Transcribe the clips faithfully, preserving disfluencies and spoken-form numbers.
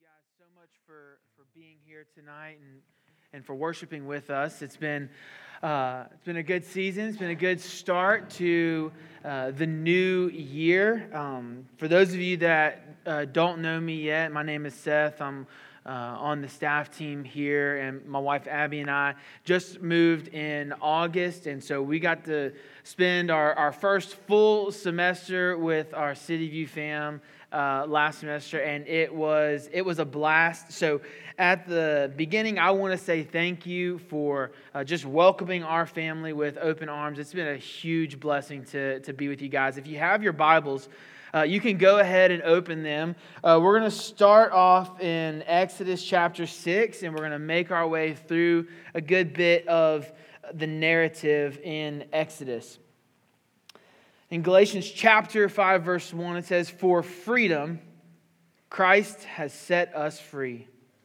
guys so much for, for being here tonight and, and for worshiping with us. It's been uh, it's been a good season. It's been a good start to uh, the new year. Um, for those of you that uh, don't know me yet, my name is Seth. I'm Uh, on the staff team here, and my wife Abby and I just moved in August, and so we got to spend our, our first full semester with our City View fam uh, last semester, and it was it was a blast. So at the beginning, I want to say thank you for uh, just welcoming our family with open arms. It's been a huge blessing to, to be with you guys. If you have your Bibles, Uh, you can go ahead and open them. Uh, we're going to start off in Exodus chapter six, and we're going to make our way through a good bit of the narrative in Exodus. In Galatians chapter five, verse one, it says, "For freedom Christ has set us free.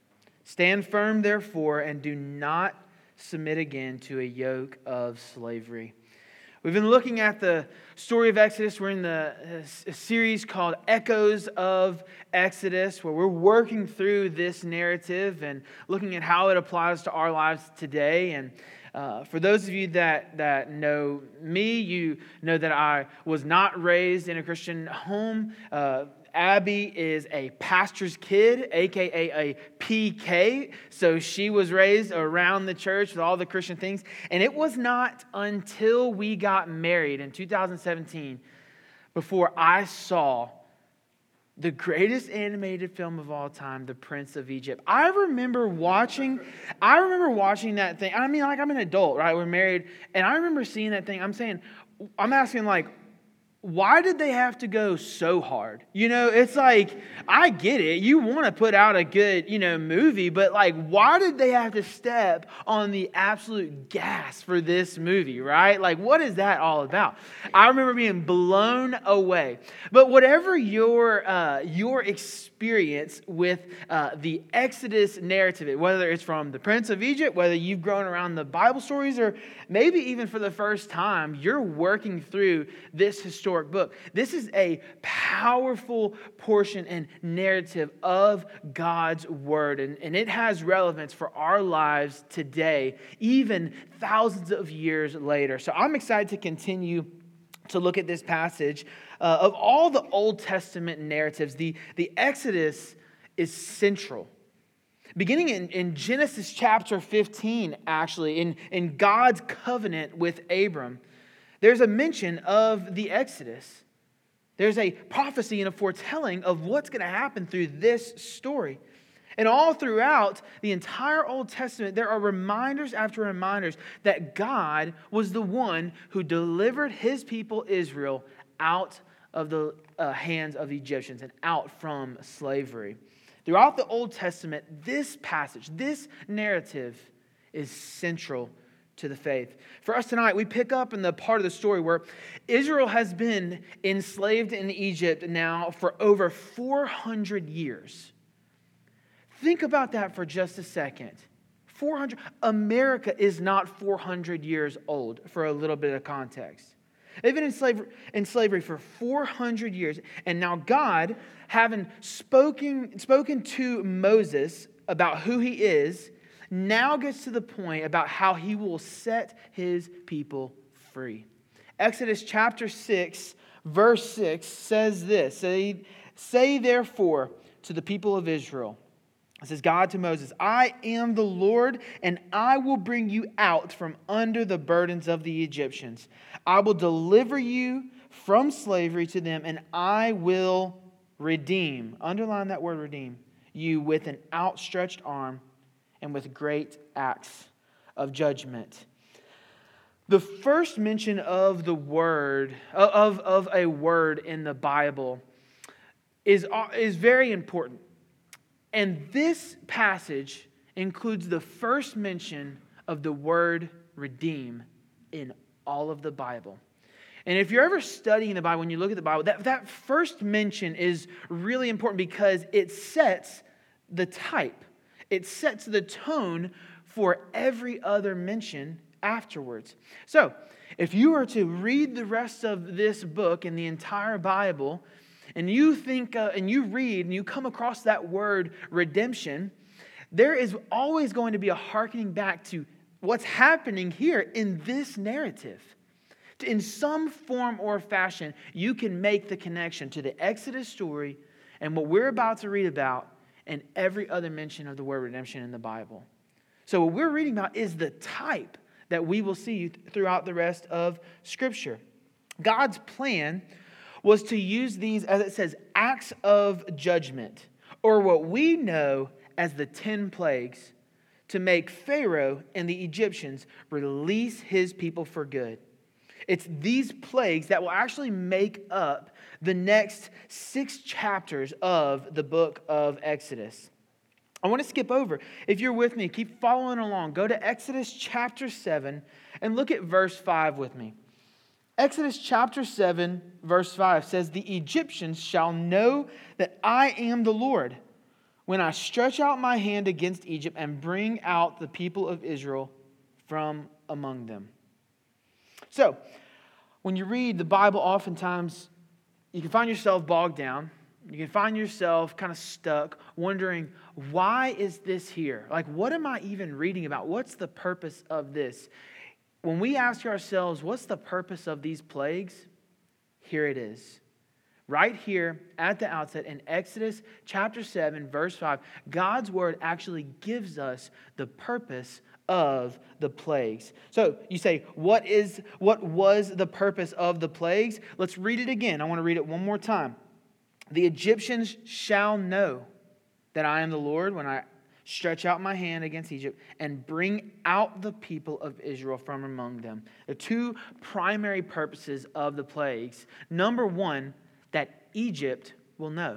Stand firm, therefore, and do not submit again to a yoke of slavery." We've been looking at the story of Exodus. We're in the a series called Echoes of Exodus, where we're working through this narrative and looking at how it applies to our lives today. And uh, for those of you that, that know me, you know that I was not raised in a Christian home. Uh, Abby is a pastor's kid, a k a a P K. So she was raised around the church with all the Christian things. And it was not until we got married in two thousand seventeen before I saw the greatest animated film of all time, The Prince of Egypt. I remember watching, I remember watching that thing. I mean, like, I'm an adult, right? We're married. And I remember seeing that thing. I'm saying, I'm asking, like, why did they have to go so hard? You know, it's like, I get it. You want to put out a good, you know, movie, but like, why did they have to step on the absolute gas for this movie, right? Like, what is that all about? I remember being blown away. But whatever your uh, your experience with uh, the Exodus narrative, whether it's from the Prince of Egypt, whether you've grown around the Bible stories, or maybe even for the first time, you're working through this historical book. This is a powerful portion and narrative of God's Word, and, and it has relevance for our lives today, even thousands of years later. So I'm excited to continue to look at this passage. Uh, of all the Old Testament narratives, the, the Exodus is central. Beginning in, in Genesis chapter fifteen, actually, in, in God's covenant with Abram, there's a mention of the Exodus. There's a prophecy and a foretelling of what's going to happen through this story. And all throughout the entire Old Testament, there are reminders after reminders that God was the one who delivered His people Israel out of the uh, hands of the Egyptians and out from slavery. Throughout the Old Testament, this passage, this narrative is central to the faith. For us tonight, we pick up in the part of the story where Israel has been enslaved in Egypt now for over four hundred years. Think about that for just a second. four hundred. America is not four hundred years old, for a little bit of context. They've been in slavery, in slavery for four hundred years. And now God, having spoken, spoken to Moses about who he is, now gets to the point about how he will set his people free. Exodus chapter six, verse six says this. Say, say therefore to the people of Israel, it says God to Moses, "I am the Lord, and I will bring you out from under the burdens of the Egyptians. I will deliver you from slavery to them, and I will redeem," underline that word redeem, "you with an outstretched arm and with great acts of judgment." The first mention of the word, of, of a word in the Bible is, is very important. And this passage includes the first mention of the word redeem in all of the Bible. And if you're ever studying the Bible, when you look at the Bible, that, that first mention is really important because it sets the type. It sets the tone for every other mention afterwards. So, if you were to read the rest of this book in the entire Bible, and you think uh, and you read and you come across that word redemption, there is always going to be a hearkening back to what's happening here in this narrative. In some form or fashion, you can make the connection to the Exodus story and what we're about to read about and every other mention of the word redemption in the Bible. So what we're reading about is the type that we will see throughout the rest of Scripture. God's plan was to use these, as it says, acts of judgment, or what we know as the ten plagues, to make Pharaoh and the Egyptians release his people for good. It's these plagues that will actually make up the next six chapters of the book of Exodus. I want to skip over. If you're with me, keep following along. Go to Exodus chapter seven and look at verse five with me. Exodus chapter seven, verse five says, "The Egyptians shall know that I am the Lord when I stretch out my hand against Egypt and bring out the people of Israel from among them." So, when you read the Bible, oftentimes you can find yourself bogged down. You can find yourself kind of stuck, wondering, why is this here? Like, what am I even reading about? What's the purpose of this? When we ask ourselves, what's the purpose of these plagues? Here it is. Right here at the outset in Exodus chapter seven, verse five, God's word actually gives us the purpose of the plagues. So you say, what is what was the purpose of the plagues? Let's read it again. I want to read it one more time. "The Egyptians shall know that I am the Lord when I stretch out my hand against Egypt and bring out the people of Israel from among them." The two primary purposes of the plagues. Number one, that Egypt will know.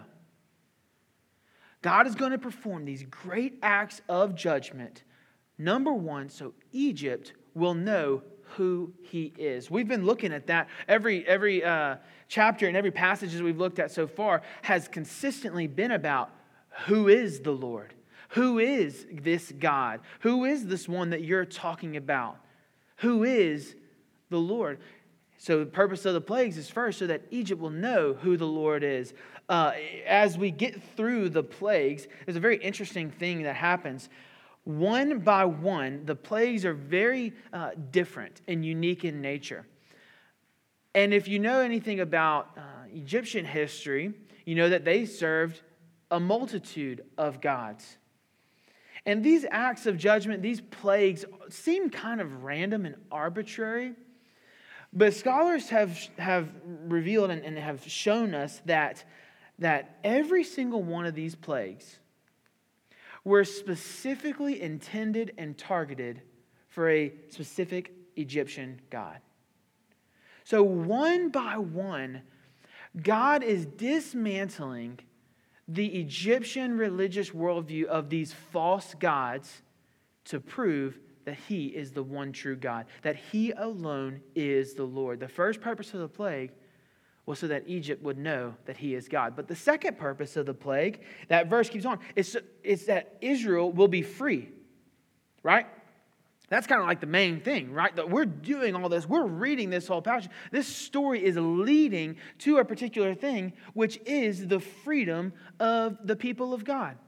God is going to perform these great acts of judgment. Number one, so Egypt will know who he is. We've been looking at that. Every, every uh, chapter and every passage that we've looked at so far has consistently been about who is the Lord? Who is this God? Who is this one that you're talking about? Who is the Lord? So the purpose of the plagues is first so that Egypt will know who the Lord is. Uh, as we get through the plagues, there's a very interesting thing that happens. One by one, the plagues are very uh, different and unique in nature. And if you know anything about uh, Egyptian history, you know that they served a multitude of gods. And these acts of judgment, these plagues, seem kind of random and arbitrary. But scholars have, have revealed and, and have shown us that, that every single one of these plagues were specifically intended and targeted for a specific Egyptian god. So one by one, God is dismantling the Egyptian religious worldview of these false gods to prove that he is the one true God, that he alone is the Lord. The first purpose of the plague was so that Egypt would know that he is God. But the second purpose of the plague, that verse keeps on, is, is that Israel will be free, right? That's kind of like the main thing, right? That we're doing all this, we're reading this whole passage. This story is leading to a particular thing, which is the freedom of the people of God.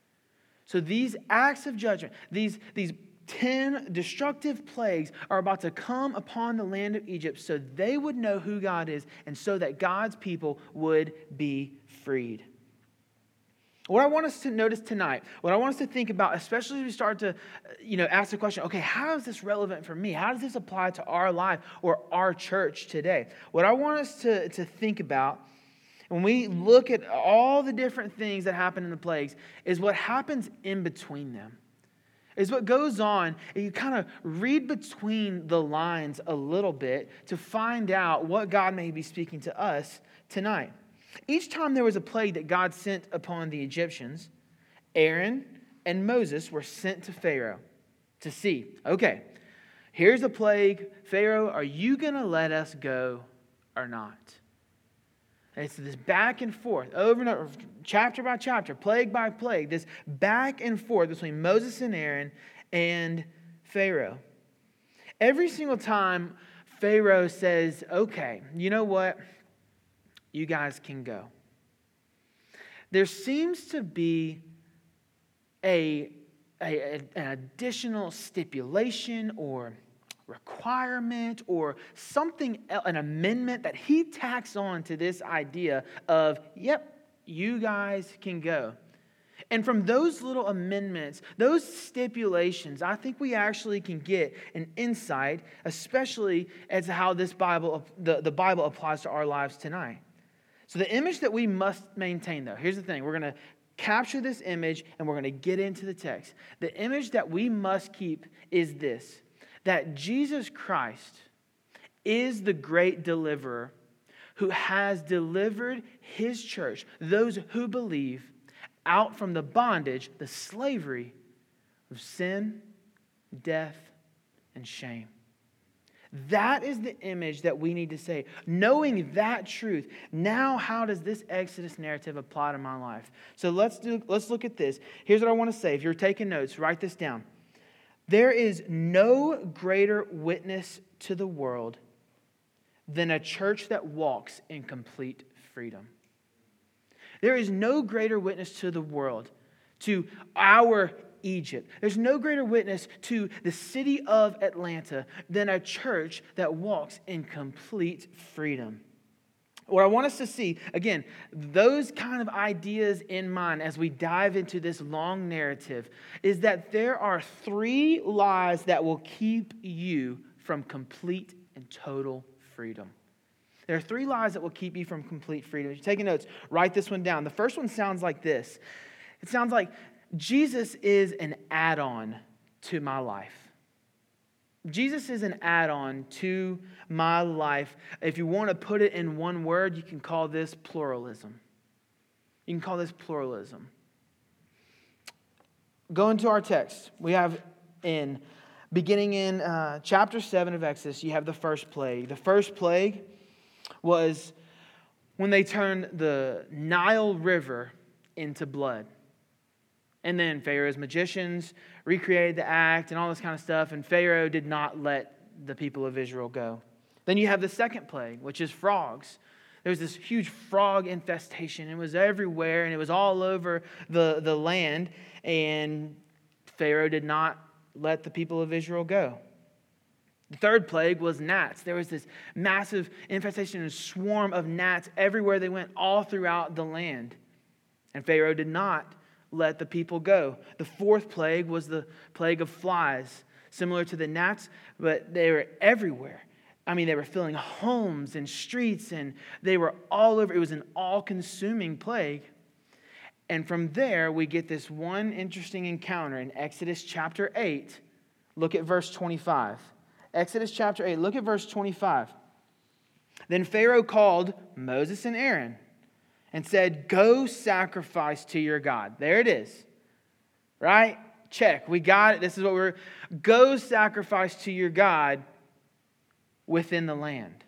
So these acts of judgment, these, these ten destructive plagues are about to come upon the land of Egypt so they would know who God is and so that God's people would be freed. What I want us to notice tonight, what I want us to think about, especially as we start to, you know, ask the question, okay, how is this relevant for me? How does this apply to our life or our church today? What I want us to, to think about when we look at all the different things that happen in the plagues is what happens in between them. Is what goes on, and you kind of read between the lines a little bit to find out what God may be speaking to us tonight. Each time there was a plague that God sent upon the Egyptians, Aaron and Moses were sent to Pharaoh to see, okay, here's a plague. Pharaoh, are you going to let us go or not? And it's this back and forth, over and over, chapter by chapter, plague by plague, this back and forth between Moses and Aaron and Pharaoh. Every single time Pharaoh says, okay, you know what? You guys can go. there seems to be a, a, an additional stipulation or requirement or something, an amendment that he tacks on to this idea of, yep, you guys can go. And from those little amendments, those stipulations, I think we actually can get an insight, especially as to how this Bible, the, the Bible applies to our lives tonight. So the image that we must maintain, though, here's the thing. We're going to capture this image and we're going to get into the text. The image that we must keep is this, that Jesus Christ is the great deliverer who has delivered his church, those who believe, out from the bondage, the slavery of sin, death, and shame. That is the image that we need to say. Knowing that truth, now how does this Exodus narrative apply to my life? So let's do. Let's look at this. Here's what I want to say. If you're taking notes, write this down. There is no greater witness to the world than a church that walks in complete freedom. There is no greater witness to the world, to our Egypt. There's no greater witness to the city of Atlanta than a church that walks in complete freedom. What I want us to see, again, those kind of ideas in mind as we dive into this long narrative, is that there are three lies that will keep you from complete and total freedom. There are three lies that will keep you from complete freedom. If you're taking notes, write this one down. The first one sounds like this. It sounds like Jesus is an add-on to my life. Jesus is an add-on to my life. If you want to put it in one word, you can call this pluralism. You can call this pluralism. Go into our text. We have in, beginning in uh, chapter seven of Exodus, you have the first plague. The first plague was when they turned the Nile River into blood. And then Pharaoh's magicians recreated the act and all this kind of stuff, and Pharaoh did not let the people of Israel go. Then you have the second plague, which is frogs. There was this huge frog infestation. It was everywhere, and it was all over the, the land, and Pharaoh did not let the people of Israel go. The third plague was gnats. There was this massive infestation and swarm of gnats everywhere they went, all throughout the land. And Pharaoh did not let the people go. The fourth plague was the plague of flies, similar to the gnats, but they were everywhere. I mean, they were filling homes and streets, and they were all over. It was an all-consuming plague. And from there, we get this one interesting encounter in Exodus chapter eight. Look at verse twenty-five. Exodus chapter eight, look at verse twenty-five. Then Pharaoh called Moses and Aaron and said, "Go sacrifice to your God." There it is. Right? Check. We got it. This is what we're... Go sacrifice to your God within the land.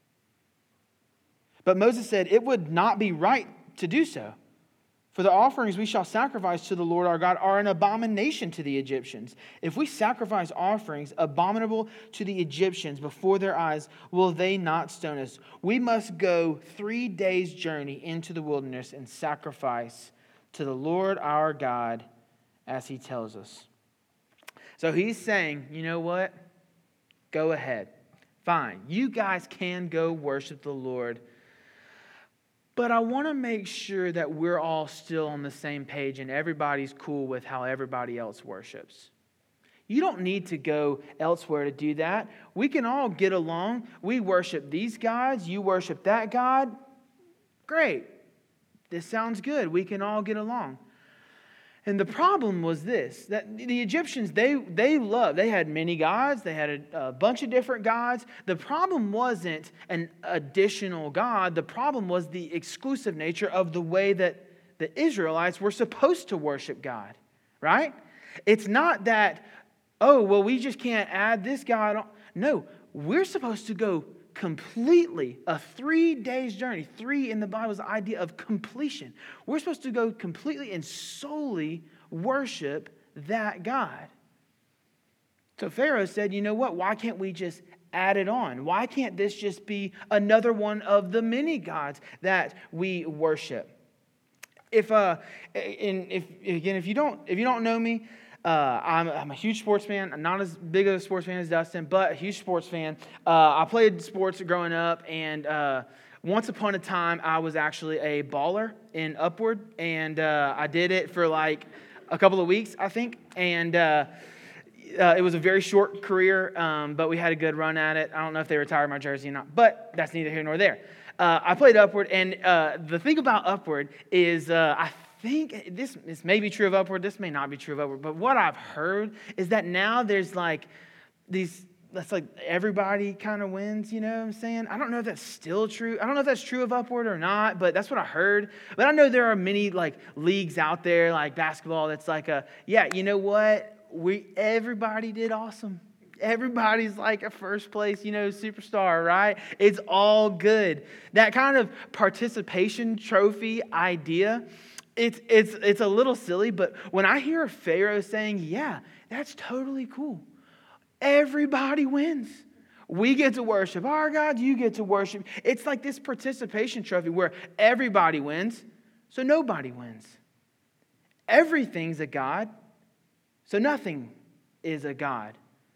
But Moses said, "It would not be right to do so. For the offerings we shall sacrifice to the Lord our God are an abomination to the Egyptians. If we sacrifice offerings abominable to the Egyptians before their eyes, will they not stone us? We must go three days' journey into the wilderness and sacrifice to the Lord our God as he tells us." So he's saying, you know what? Go ahead. Fine. You guys can go worship the Lord. But I want to make sure that we're all still on the same page and everybody's cool with how everybody else worships. You don't need to go elsewhere to do that. We can all get along. We worship these gods. You worship that God. Great. This sounds good. We can all get along. And the problem was this, that the Egyptians, they they loved, they had many gods, they had a, a bunch of different gods. The problem wasn't an additional God. The problem was the exclusive nature of the way that the Israelites were supposed to worship God, right? It's not that, oh, well, we just can't add this God on. No, we're supposed to go completely, a three days journey. Three in the Bible is the idea of completion. We're supposed to go completely and solely worship that God. So Pharaoh said, you know what? Why can't we just add it on? Why can't this just be another one of the many gods that we worship? If uh, in, if again, if you don't, if you don't know me, uh, I'm, I'm a huge sports fan. I'm not as big of a sports fan as Dustin, but a huge sports fan. Uh, I played sports growing up, and uh, once upon a time, I was actually a baller in Upward, and uh, I did it for like a couple of weeks, I think, and. Uh, Uh, it was a very short career, um, but we had a good run at it. I don't know if they retired my jersey or not, but that's neither here nor there. Uh, I played Upward, and uh, the thing about Upward is uh, I think this, this may be true of Upward, this may not be true of Upward, but what I've heard is that now there's like these, that's like everybody kind of wins, you know what I'm saying? I don't know if that's still true. I don't know if that's true of Upward or not, but that's what I heard. But I know there are many like leagues out there, like basketball, that's like a, yeah, you know what? We everybody did awesome. Everybody's like a first place, you know, superstar, right? It's all good. That kind of participation trophy idea, it's it's it's a little silly, but when I hear Pharaoh saying, "Yeah, that's totally cool. Everybody wins. We get to worship our God, you get to worship." It's like this participation trophy where everybody wins, so nobody wins. Everything's a God. So nothing is a God.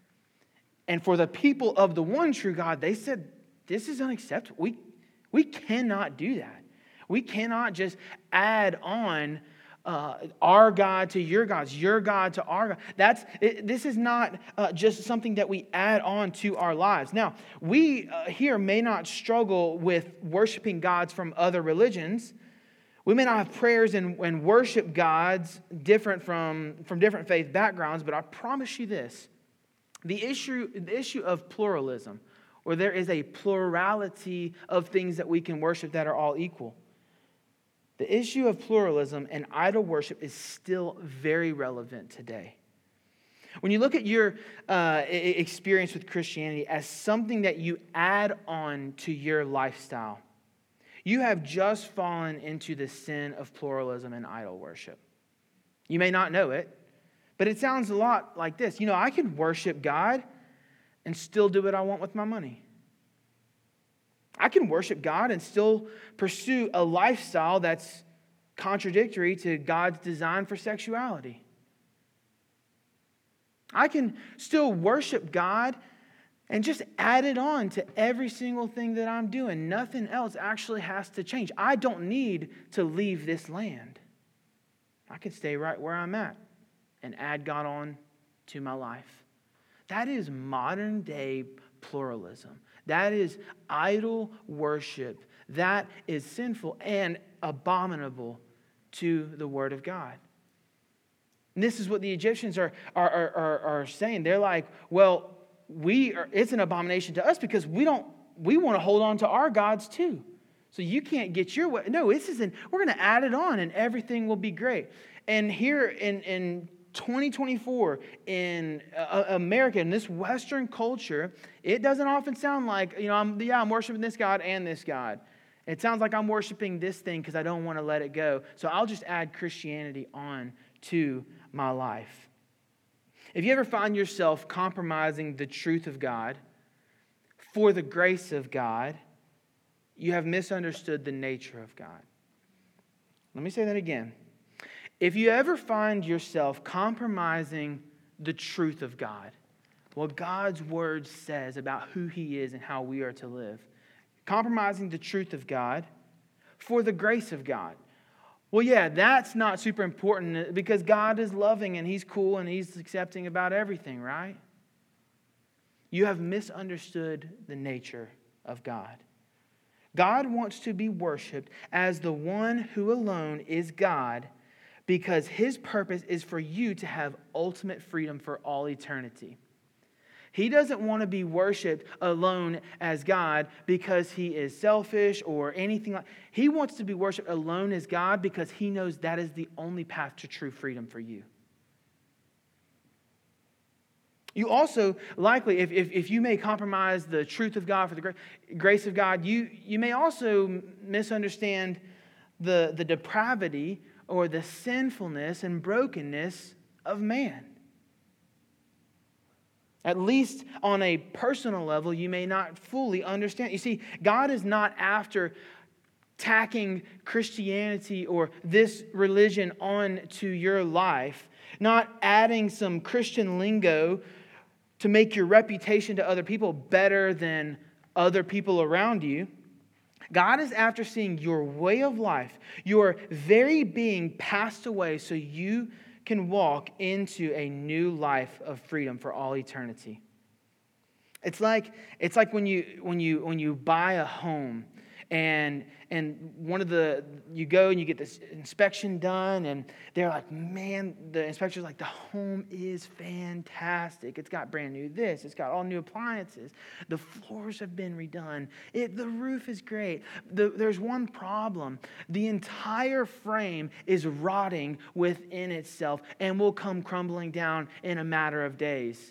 And for the people of the one true God, they said, this is unacceptable. We, we cannot do that. We cannot just add on uh, our God to your gods, your God to our God. That's, it, this is not uh, just something that we add on to our lives. Now, we uh, here may not struggle with worshiping gods from other religions. We may not have prayers and, and worship gods different from, from different faith backgrounds, but I promise you this. The issue, the issue of pluralism, where there is a plurality of things that we can worship that are all equal. The issue of pluralism and idol worship is still very relevant today. When you look at your uh, experience with Christianity as something that you add on to your lifestyle, you have just fallen into the sin of pluralism and idol worship. You may not know it, but it sounds a lot like this. You know, I can worship God and still do what I want with my money. I can worship God and still pursue a lifestyle that's contradictory to God's design for sexuality. I can still worship God and just add it on to every single thing that I'm doing. Nothing else actually has to change. I don't need to leave this land. I can stay right where I'm at and add God on to my life. That is modern day pluralism. That is idol worship. That is sinful and abominable to the Word of God. And this is what the Egyptians are, are, are, are saying. They're like, well, we are, it's an abomination to us because we don't we want to hold on to our gods too. So you can't get your way. No, this isn't. We're going to add it on and everything will be great. And here in, in twenty twenty-four, in uh, America, in this Western culture, it doesn't often sound like, you know, I'm, yeah, I'm worshiping this God and this God. It sounds like I'm worshiping this thing because I don't want to let it go. So I'll just add Christianity on to my life. If you ever find yourself compromising the truth of God for the grace of God, you have misunderstood the nature of God. Let me say that again. If you ever find yourself compromising the truth of God, what God's Word says about who He is and how we are to live, compromising the truth of God for the grace of God, well, yeah, that's not super important because God is loving and He's cool and He's accepting about everything, right? You have misunderstood the nature of God. God wants to be worshiped as the one who alone is God because His purpose is for you to have ultimate freedom for all eternity. He doesn't want to be worshipped alone as God because He is selfish or anything like that. He wants to be worshipped alone as God because He knows that is the only path to true freedom for you. You also, likely, if, if, if you may compromise the truth of God for the grace of God, you, you may also misunderstand the, the depravity or the sinfulness and brokenness of man. At least on a personal level, you may not fully understand. You see, God is not after tacking Christianity or this religion on to your life, not adding some Christian lingo to make your reputation to other people better than other people around you. God is after seeing your way of life, your very being passed away so you can walk into a new life of freedom for all eternity. It's like it's like when you when you when you buy a home and and one of the you go and you get this inspection done and they're like, man, the inspector's like, the home is fantastic. It's got brand new this, it's got all new appliances. The floors have been redone. It the roof is great. The, there's one problem. The entire frame is rotting within itself and will come crumbling down in a matter of days.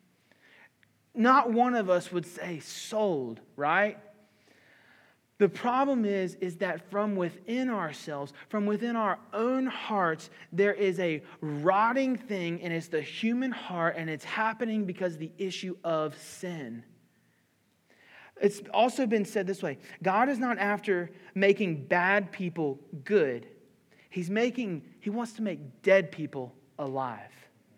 Not one of us would say sold, right? The problem is, is that from within ourselves, from within our own hearts, there is a rotting thing, and it's the human heart, and it's happening because of the issue of sin. It's also been said this way: God is not after making bad people good. He's making, He wants to make dead people alive.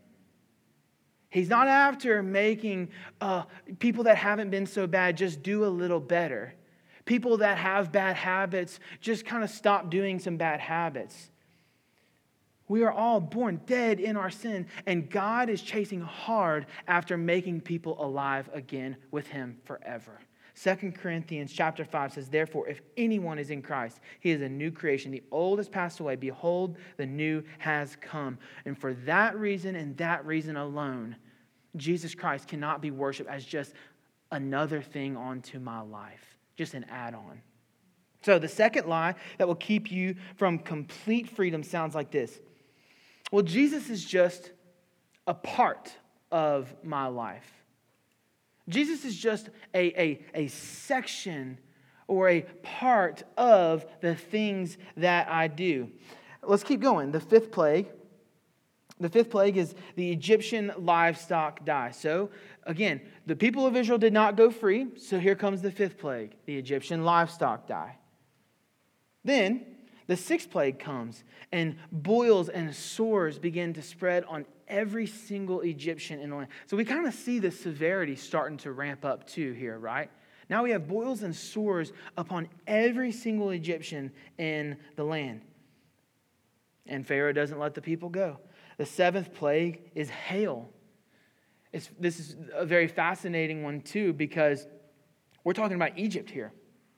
He's not after making uh, people that haven't been so bad just do a little better. People that have bad habits just kind of stop doing some bad habits. We are all born dead in our sin, and God is chasing hard after making people alive again with Him forever. Second Corinthians chapter five says, therefore, if anyone is in Christ, he is a new creation. The old has passed away. Behold, the new has come. And for that reason and that reason alone, Jesus Christ cannot be worshiped as just another thing onto my life. Just an add-on. So the second lie that will keep you from complete freedom sounds like this. Well, Jesus is just a part of my life. Jesus is just a, a, a section or a part of the things that I do. Let's keep going. The fifth plague. The fifth plague is the Egyptian livestock die. So, again, the people of Israel did not go free. So here comes the fifth plague, the Egyptian livestock die. Then the sixth plague comes, and boils and sores begin to spread on every single Egyptian in the land. So we kind of see the severity starting to ramp up too here, right? Now we have boils and sores upon every single Egyptian in the land. And Pharaoh doesn't let the people go. The seventh plague is hail. It's, this is a very fascinating one too, because we're talking about Egypt here.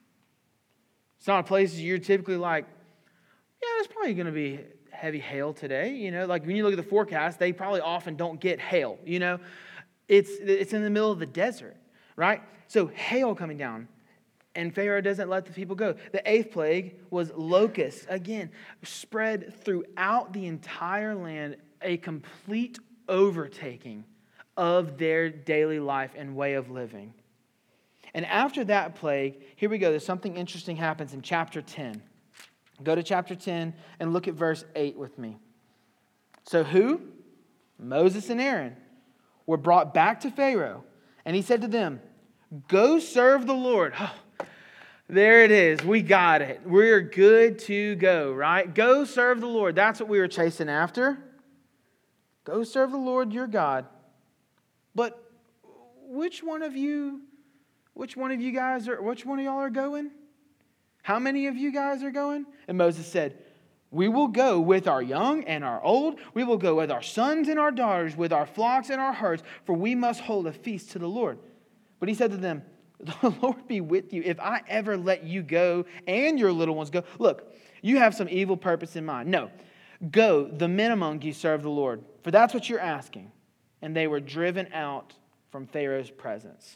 It's not a place you're typically like, yeah, there's probably going to be heavy hail today. You know, like when you look at the forecast, they probably often don't get hail. You know, it's it's in the middle of the desert, right? So hail coming down. And Pharaoh doesn't let the people go. The eighth plague was locusts. Again, spread throughout the entire land, a complete overtaking of their daily life and way of living. And after that plague, here we go. There's something interesting happens in chapter ten. Go to chapter ten and look at verse eight with me. So who? Moses and Aaron were brought back to Pharaoh. And he said to them, go serve the Lord. Oh, there it is. We got it. We're good to go, right? Go serve the Lord. That's what we were chasing after. Go serve the Lord your God. But which one of you, which one of you guys are, which one of y'all are going? How many of you guys are going? And Moses said, we will go with our young and our old. We will go with our sons and our daughters, with our flocks and our herds, for we must hold a feast to the Lord. But he said to them, the Lord be with you if I ever let you go and your little ones go. Look, you have some evil purpose in mind. No, go, the men among you serve the Lord, for that's what you're asking. And they were driven out from Pharaoh's presence.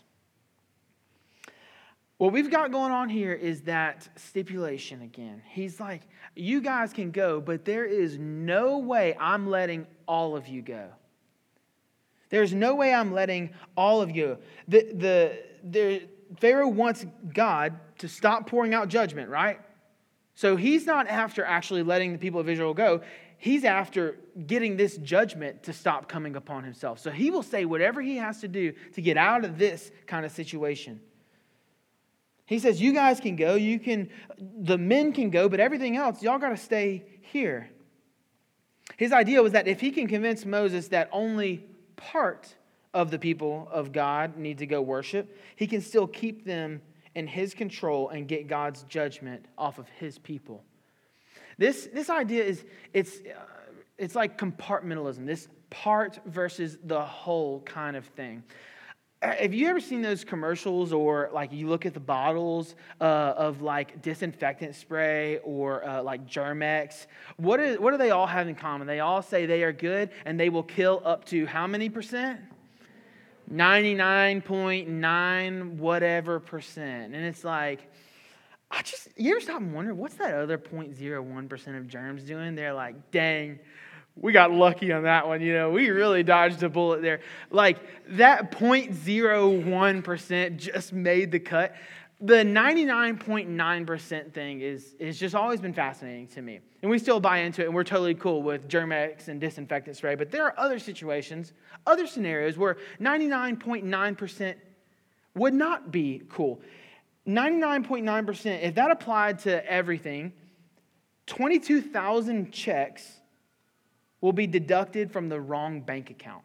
What we've got going on here is that stipulation again. He's like, you guys can go, but there is no way I'm letting all of you go. There's no way I'm letting all of you. The, the, the, Pharaoh wants God to stop pouring out judgment, right? So he's not after actually letting the people of Israel go. He's after getting this judgment to stop coming upon himself. So he will say whatever he has to do to get out of this kind of situation. He says, you guys can go, you can, the men can go, but everything else, y'all got to stay here. His idea was that if he can convince Moses that only part of the people of God need to go worship, he can still keep them in his control and get God's judgment off of his people. This, this idea is, it's, uh, it's like compartmentalism, this part versus the whole kind of thing. Have you ever seen those commercials, or like you look at the bottles uh, of like disinfectant spray or uh, like Germ-X? What, is, what do they all have in common? They all say they are good and they will kill up to how many percent? ninety-nine point nine whatever percent. And it's like, I just, you ever stop and wonder, what's that other zero point zero one percent of germs doing? They're like, dang, we got lucky on that one, you know. We really dodged a bullet there. Like, that zero point zero one percent just made the cut. The ninety-nine point nine percent thing is, is just always been fascinating to me. And we still buy into it, and we're totally cool with Germ-X and disinfectant spray. But there are other situations, other scenarios where ninety-nine point nine percent would not be cool. ninety-nine point nine percent, if that applied to everything, twenty-two thousand checks will be deducted from the wrong bank account.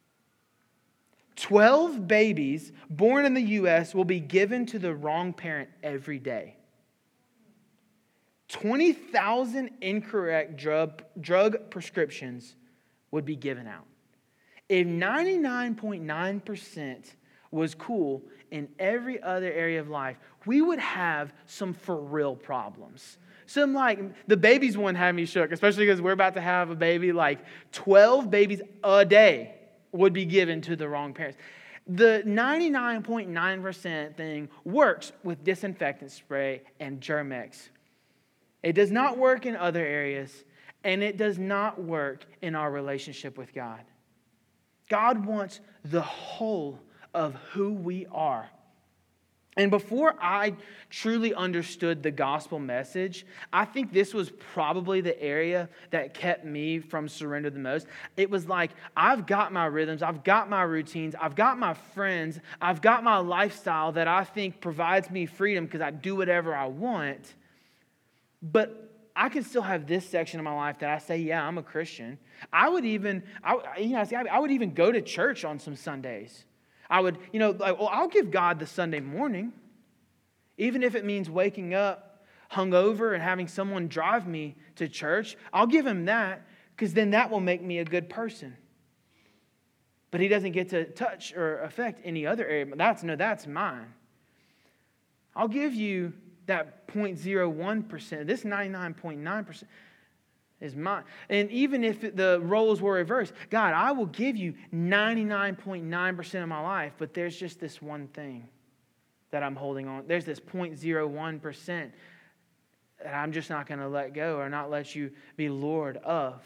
twelve babies born in the U S will be given to the wrong parent every day. twenty thousand incorrect drug, drug prescriptions would be given out. If ninety-nine point nine percent was cool in every other area of life, we would have some for real problems. Some like, the babies one had me shook, especially because we're about to have a baby. Like twelve babies a day would be given to the wrong parents. The ninety-nine point nine percent thing works with disinfectant spray and Germ-X. It does not work in other areas, and it does not work in our relationship with God. God wants the whole of who we are. And before I truly understood the gospel message, I think this was probably the area that kept me from surrender the most. It was like, I've got my rhythms, I've got my routines, I've got my friends, I've got my lifestyle that I think provides me freedom because I do whatever I want. But I can still have this section of my life that I say, yeah, I'm a Christian. I would even, I, you know, I would even go to church on some Sundays. I would, you know, like, well, I'll give God the Sunday morning, even if it means waking up hungover and having someone drive me to church. I'll give him that, because then that will make me a good person. But he doesn't get to touch or affect any other area. That's no, that's mine. I'll give you that zero point zero one percent. This ninety-nine point nine percent. Is mine. And even if the roles were reversed, God, I will give you ninety-nine point nine percent of my life, but there's just this one thing that I'm holding on. There's this zero point zero one percent that I'm just not going to let go or not let you be Lord of.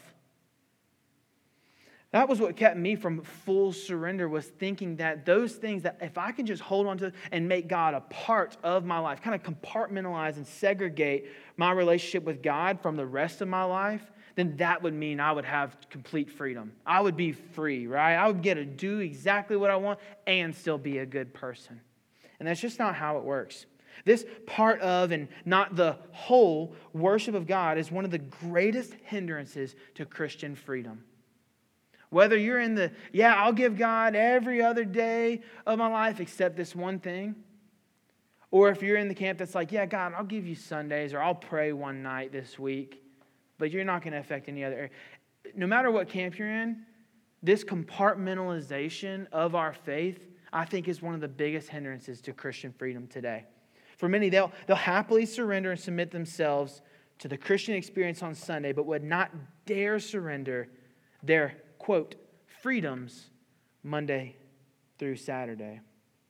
That was what kept me from full surrender, was thinking that those things that if I can just hold on to and make God a part of my life, kind of compartmentalize and segregate my relationship with God from the rest of my life, then that would mean I would have complete freedom. I would be free, right? I would get to do exactly what I want and still be a good person. And that's just not how it works. This part of and not the whole worship of God is one of the greatest hindrances to Christian freedom. Whether you're in the, yeah, I'll give God every other day of my life except this one thing. Or if you're in the camp that's like, yeah, God, I'll give you Sundays or I'll pray one night this week, but you're not going to affect any other area. No matter what camp you're in, this compartmentalization of our faith, I think, is one of the biggest hindrances to Christian freedom today. For many, they'll, they'll happily surrender and submit themselves to the Christian experience on Sunday, but would not dare surrender their, quote, freedoms Monday through Saturday.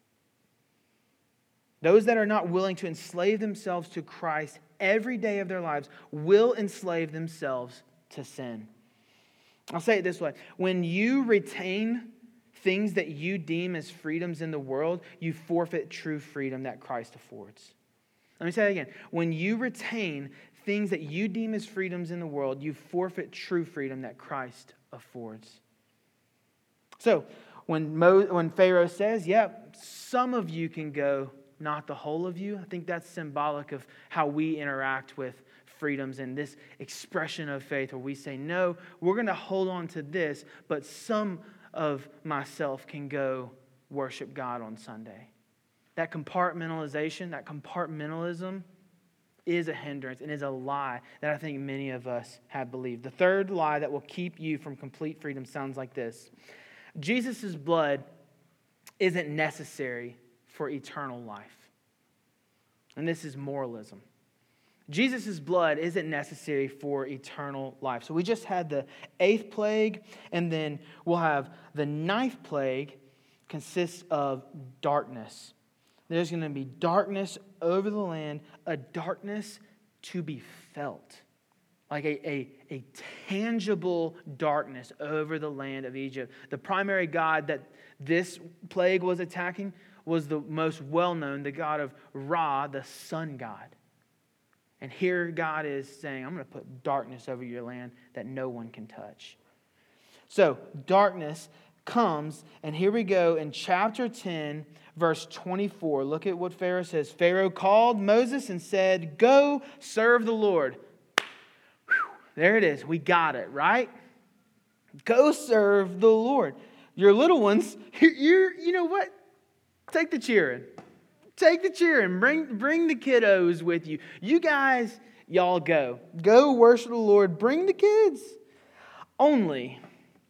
Those that are not willing to enslave themselves to Christ every day of their lives will enslave themselves to sin. I'll say it this way. When you retain things that you deem as freedoms in the world, you forfeit true freedom that Christ affords. Let me say that again. When you retain things that you deem as freedoms in the world, you forfeit true freedom that Christ affords. So, when Mo, when Pharaoh says, yep, some of you can go, not the whole of you. I think that's symbolic of how we interact with freedoms and this expression of faith where we say, no, we're going to hold on to this, but some of myself can go worship God on Sunday. That compartmentalization, that compartmentalism is a hindrance and is a lie that I think many of us have believed. The third lie that will keep you from complete freedom sounds like this. Jesus' blood isn't necessary for eternal life. And this is moralism. Jesus' blood isn't necessary for eternal life. So we just had the eighth plague, and then we'll have the ninth plague consists of darkness. There's going to be darkness over the land, a darkness to be felt. Like a, a, a tangible darkness over the land of Egypt. The primary god that this plague was attacking was the most well-known, the god of Ra, the sun god. And here God is saying, I'm going to put darkness over your land that no one can touch. So darkness comes, and here we go in chapter ten, verse twenty-four. Look at what Pharaoh says. Pharaoh called Moses and said, go serve the Lord. Whew, there it is. We got it, right? Go serve the Lord. Your little ones, you're, you know what? Take the cheering. Take the cheering. Bring, bring the kiddos with you. You guys, y'all go. Go worship the Lord. Bring the kids. Only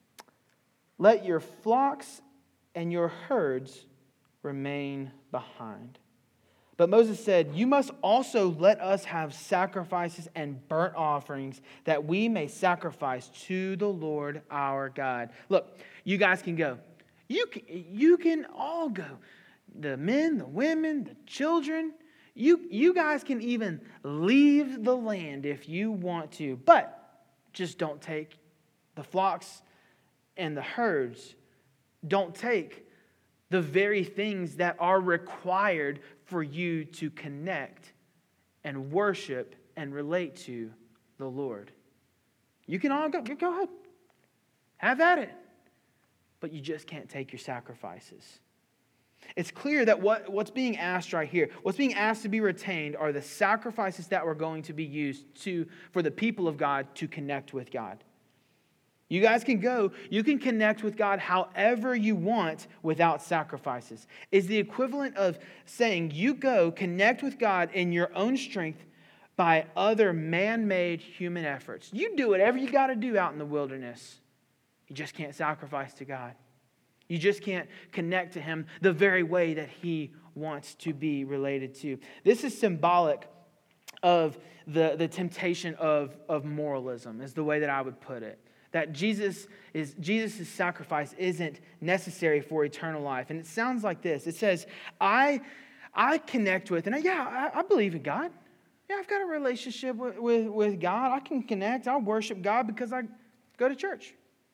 let your flocks and your herds remain behind. But Moses said, you must also let us have sacrifices and burnt offerings that we may sacrifice to the Lord our God. Look, you guys can go. You can, you can all go. The men, the women, the children. You, you guys can even leave the land if you want to. But just don't take the flocks and the herds. Don't take the very things that are required for you to connect and worship and relate to the Lord. You can all go. Go ahead. Have at it. But you just can't take your sacrifices. It's clear that what, what's being asked right here, what's being asked to be retained are the sacrifices that were going to be used to for the people of God to connect with God. You guys can go, you can connect with God however you want without sacrifices. It's the equivalent of saying you go connect with God in your own strength by other man-made human efforts. You do whatever you got to do out in the wilderness. You just can't sacrifice to God. You just can't connect to Him the very way that He wants to be related to. This is symbolic of the, the temptation of, of moralism, is the way that I would put it. That Jesus is Jesus' sacrifice isn't necessary for eternal life. And it sounds like this. It says, I, I connect with, and I, yeah, I, I believe in God. Yeah, I've got a relationship with, with, with God. I can connect. I worship God because I go to church.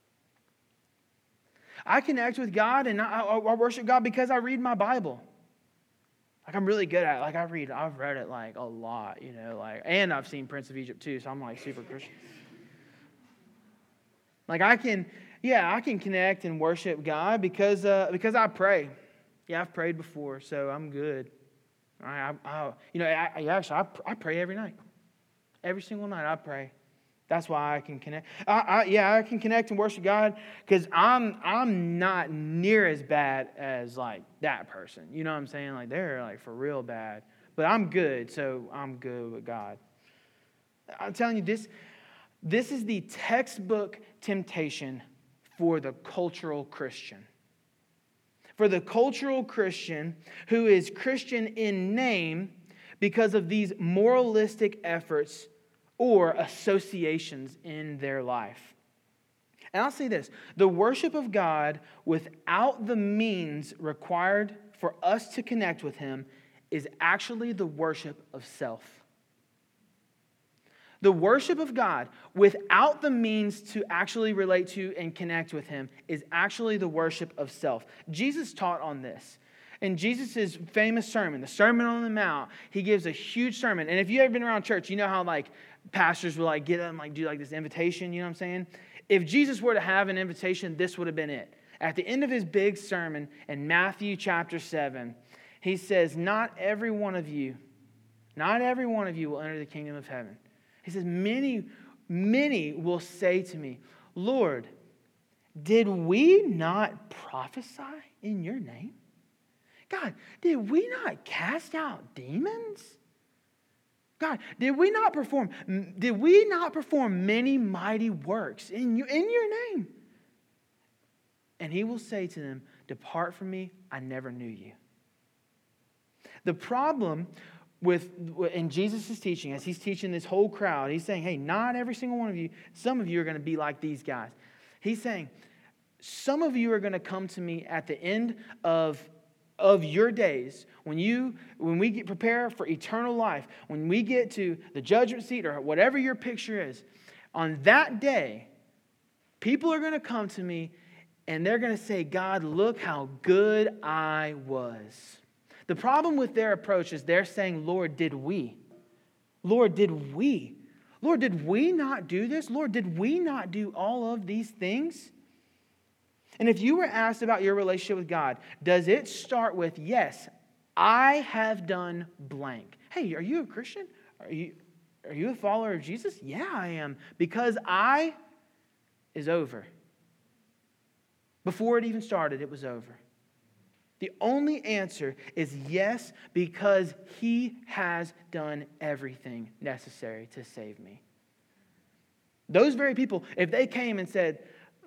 I connect with God and I, I worship God because I read my Bible. Like I'm really good at it. Like I read, I've read it like a lot, you know, like, and I've seen Prince of Egypt too, so I'm like super Christian. Like I can, yeah, I can connect and worship God because uh, because I pray. Yeah, I've prayed before, so I'm good. I, I, I you know, I, I actually I, I pray every night, every single night I pray. That's why I can connect. I, I, yeah, I can connect and worship God because I'm I'm not near as bad as like that person. You know what I'm saying? Like they're like for real bad, but I'm good, so I'm good with God. I'm telling you this. This is the textbook temptation for the cultural Christian. For the cultural Christian who is Christian in name because of these moralistic efforts or associations in their life. And I'll say this, the worship of God without the means required for us to connect with Him is actually the worship of self. The worship of God without the means to actually relate to and connect with Him is actually the worship of self. Jesus taught on this. In Jesus' famous sermon, the Sermon on the Mount, He gives a huge sermon. And if you've ever been around church, you know how like pastors will like get them, like do like this invitation, you know what I'm saying? If Jesus were to have an invitation, this would have been it. At the end of His big sermon in Matthew chapter seven, He says, not every one of you, not every one of you will enter the kingdom of heaven. He says, many, many will say to me, Lord, did we not prophesy in your name? God, did we not cast out demons? God, did we not perform, did we not perform many mighty works in your, in your name? And he will say to them, depart from me, I never knew you. The problem with, in Jesus' teaching, as he's teaching this whole crowd, he's saying, hey, not every single one of you, some of you are going to be like these guys. He's saying, some of you are going to come to me at the end of, of your days, when you, when we get prepare for eternal life, when we get to the judgment seat or whatever your picture is, on that day, people are going to come to me and they're going to say, God, look how good I was. The problem with their approach is they're saying, Lord, did we? Lord, did we? Lord, did we not do this? Lord, did we not do all of these things? And if you were asked about your relationship with God, does it start with, yes, I have done blank? Hey, are you a Christian? Are you, are you a follower of Jesus? Yeah, I am. Because I is over. Before it even started, it was over. The only answer is yes, because he has done everything necessary to save me. Those very people, if they came and said,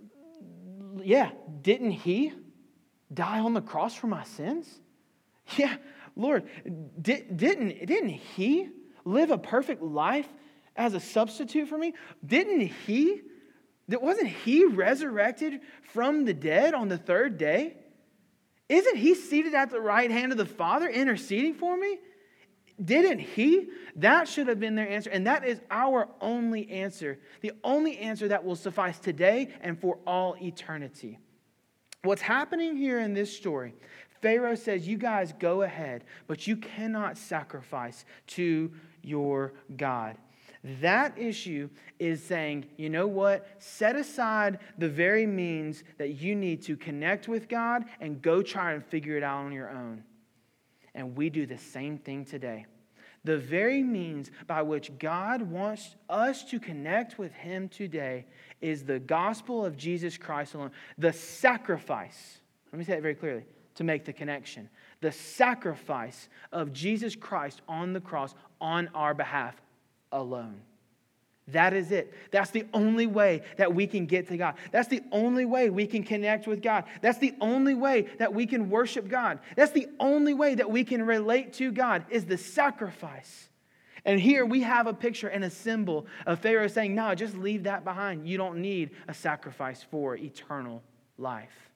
yeah, didn't he die on the cross for my sins? Yeah, Lord, did, didn't, didn't he live a perfect life as a substitute for me? Didn't he, wasn't he resurrected from the dead on the third day? Isn't he seated at the right hand of the Father interceding for me? Didn't he? That should have been their answer. And that is our only answer. The only answer that will suffice today and for all eternity. What's happening here in this story, Pharaoh says, you guys go ahead, but you cannot sacrifice to your God. That issue is saying, you know what? Set aside the very means that you need to connect with God and go try and figure it out on your own. And we do the same thing today. The very means by which God wants us to connect with Him today is the gospel of Jesus Christ alone. The sacrifice, let me say it very clearly, to make the connection. The sacrifice of Jesus Christ on the cross on our behalf alone. That is it. That's the only way that we can get to God. That's the only way we can connect with God. That's the only way that we can worship God. That's the only way that we can relate to God is the sacrifice. And here we have a picture and a symbol of Pharaoh saying, no, just leave that behind. You don't need a sacrifice for eternal life.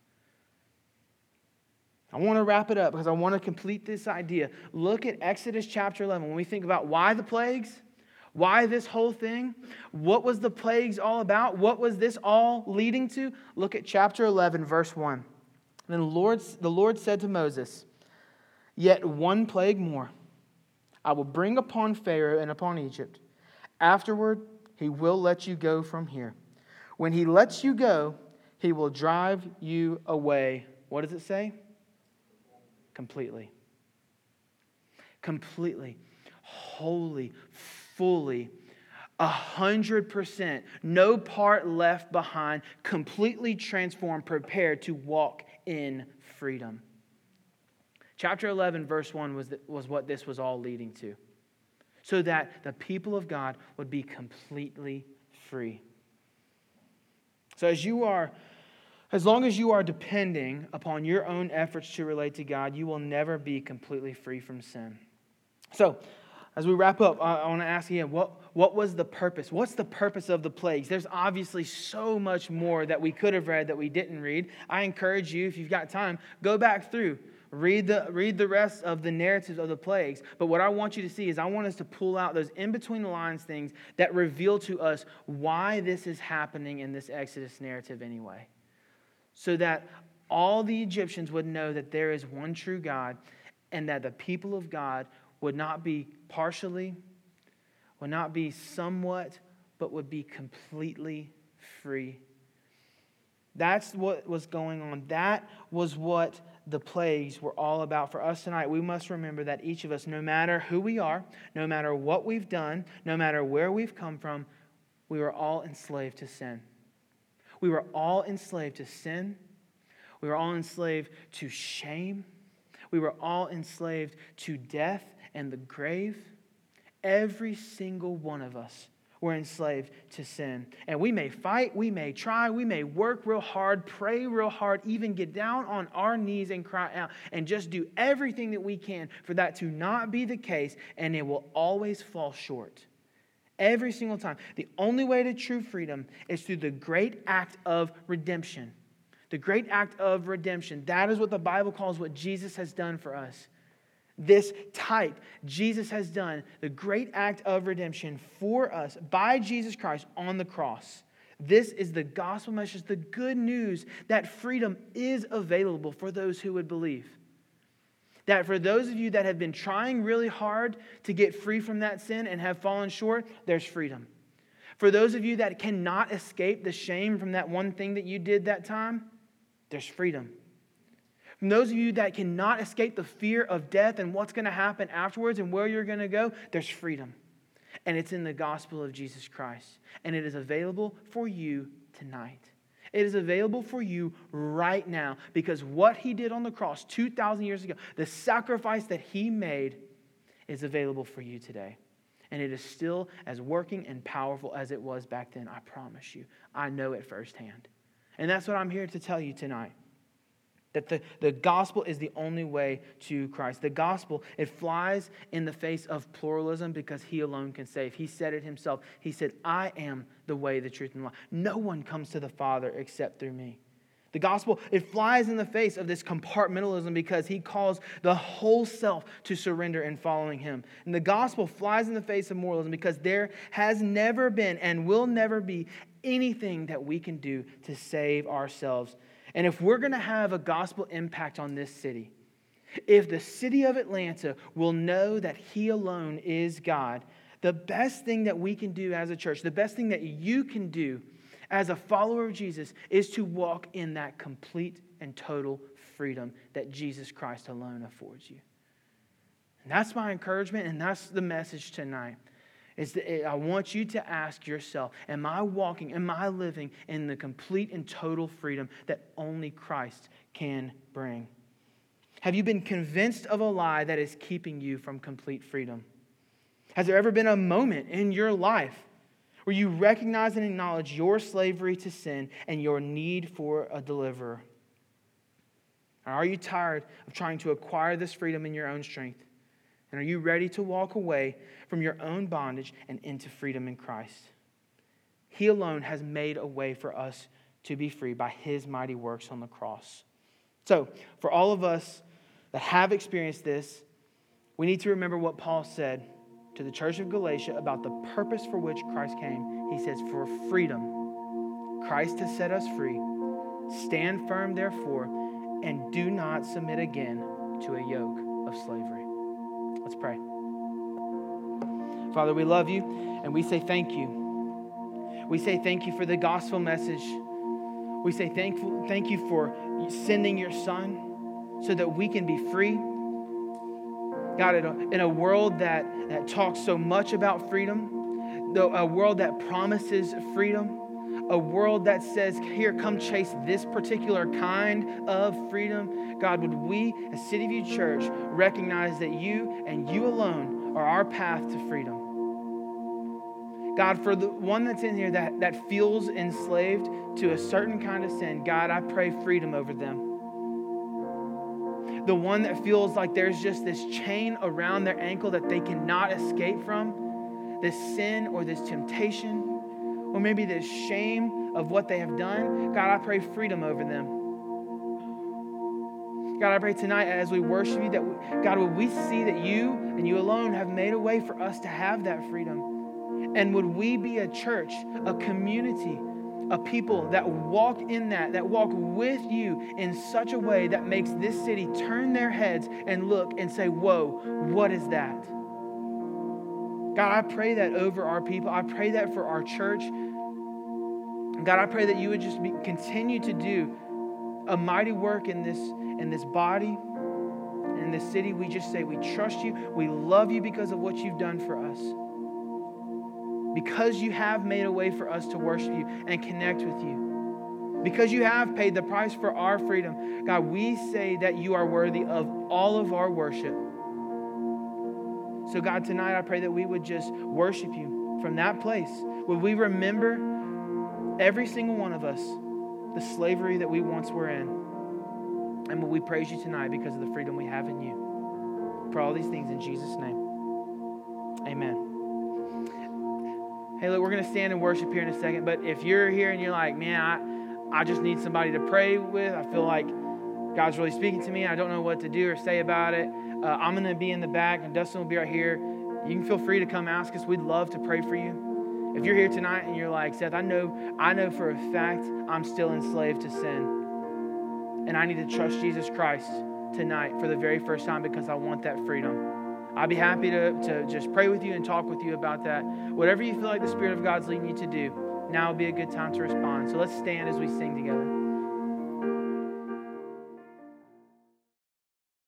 I want to wrap it up because I want to complete this idea. Look at Exodus chapter eleven. When we think about why the plagues, why this whole thing? What was the plagues all about? What was this all leading to? Look at chapter eleven, verse one. Then the Lord, the Lord said to Moses, yet one plague more I will bring upon Pharaoh and upon Egypt. Afterward, he will let you go from here. When he lets you go, he will drive you away. What does it say? Completely. Completely. Wholly. Fully, a hundred percent, no part left behind, completely transformed, prepared to walk in freedom. Chapter eleven, verse one was, the, was what this was all leading to. So that the people of God would be completely free. So as you are, as long as you are depending upon your own efforts to relate to God, you will never be completely free from sin. So, as we wrap up, I want to ask you, what, what was the purpose? What's the purpose of the plagues? There's obviously so much more that we could have read that we didn't read. I encourage you, if you've got time, go back through. Read the, read the rest of the narratives of the plagues. But what I want you to see is I want us to pull out those in-between-the-lines things that reveal to us why this is happening in this Exodus narrative anyway. So that all the Egyptians would know that there is one true God and that the people of God would not be partially, would not be somewhat, but would be completely free. That's what was going on. That was what the plagues were all about. For us tonight, we must remember that each of us, no matter who we are, no matter what we've done, no matter where we've come from, we were all enslaved to sin. We were all enslaved to sin. We were all enslaved to shame. We were all enslaved to death and the grave. Every single one of us were enslaved to sin. And we may fight, we may try, we may work real hard, pray real hard, even get down on our knees and cry out and just do everything that we can for that to not be the case, and it will always fall short. Every single time. The only way to true freedom is through the great act of redemption. The great act of redemption. That is what the Bible calls what Jesus has done for us. This type, Jesus has done the great act of redemption for us by Jesus Christ on the cross. This is the gospel message, the good news that freedom is available for those who would believe. That for those of you that have been trying really hard to get free from that sin and have fallen short, there's freedom. For those of you that cannot escape the shame from that one thing that you did that time, there's freedom. From those of you that cannot escape the fear of death and what's going to happen afterwards and where you're going to go, there's freedom. And it's in the gospel of Jesus Christ. And it is available for you tonight. It is available for you right now because what He did on the cross two thousand years ago, the sacrifice that He made, is available for you today. And it is still as working and powerful as it was back then. I promise you. I know it firsthand. And that's what I'm here to tell you tonight. That the, the gospel is the only way to Christ. The gospel, it flies in the face of pluralism because He alone can save. He said it Himself. He said, I am the way, the truth, and the life. No one comes to the Father except through me. The gospel, it flies in the face of this compartmentalism because He calls the whole self to surrender in following Him. And the gospel flies in the face of moralism because there has never been and will never be anything that we can do to save ourselves. And if we're going to have a gospel impact on this city, if the city of Atlanta will know that He alone is God, the best thing that we can do as a church, the best thing that you can do as a follower of Jesus is to walk in that complete and total freedom that Jesus Christ alone affords you. And that's my encouragement, and that's the message tonight. Is that I want you to ask yourself, am I walking, am I living in the complete and total freedom that only Christ can bring? Have you been convinced of a lie that is keeping you from complete freedom? Has there ever been a moment in your life where you recognize and acknowledge your slavery to sin and your need for a deliverer? Or are you tired of trying to acquire this freedom in your own strength? And are you ready to walk away from your own bondage and into freedom in Christ? He alone has made a way for us to be free by His mighty works on the cross. So, for all of us that have experienced this, we need to remember what Paul said to the church of Galatia about the purpose for which Christ came. He says, for freedom, Christ has set us free. Stand firm, therefore, and do not submit again to a yoke of slavery. Let's pray. Father, we love you and we say thank you. We say thank you for the gospel message. We say thankful, thank you for sending your Son so that we can be free. God, in a, in a world that, that talks so much about freedom, a world that promises freedom, a world that says, here, come chase this particular kind of freedom. God, would we, as City View Church, recognize that you and you alone are our path to freedom. God, for the one that's in here that, that feels enslaved to a certain kind of sin, God, I pray freedom over them. The one that feels like there's just this chain around their ankle that they cannot escape from, this sin or this temptation, or maybe this shame of what they have done, God, I pray freedom over them. God, I pray tonight as we worship you that, we, God, would we see that you and you alone have made a way for us to have that freedom? And would we be a church, a community, a people that walk in that, that walk with you in such a way that makes this city turn their heads and look and say, whoa, what is that? God, I pray that over our people. I pray that for our church. God, I pray that you would just be, continue to do a mighty work in this, in this body, in this city. We just say we trust you. We love you because of what you've done for us. Because you have made a way for us to worship you and connect with you. Because you have paid the price for our freedom. God, we say that you are worthy of all of our worship. So God, tonight I pray that we would just worship you from that place. Would we remember, every single one of us, the slavery that we once were in. And would we praise you tonight because of the freedom we have in you. For all these things in Jesus' name. Amen. Hey, look, we're going to stand and worship here in a second. But if you're here and you're like, man, I, I just need somebody to pray with. I feel like God's really speaking to me. I don't know what to do or say about it. Uh, I'm going to be in the back and Dustin will be right here. You can feel free to come ask us. We'd love to pray for you. If you're here tonight and you're like, Seth, I know, I know for a fact I'm still enslaved to sin. And I need to trust Jesus Christ tonight for the very first time because I want that freedom. I'd be happy to, to just pray with you and talk with you about that. Whatever you feel like the Spirit of God's leading you to do, now would be a good time to respond. So let's stand as we sing together.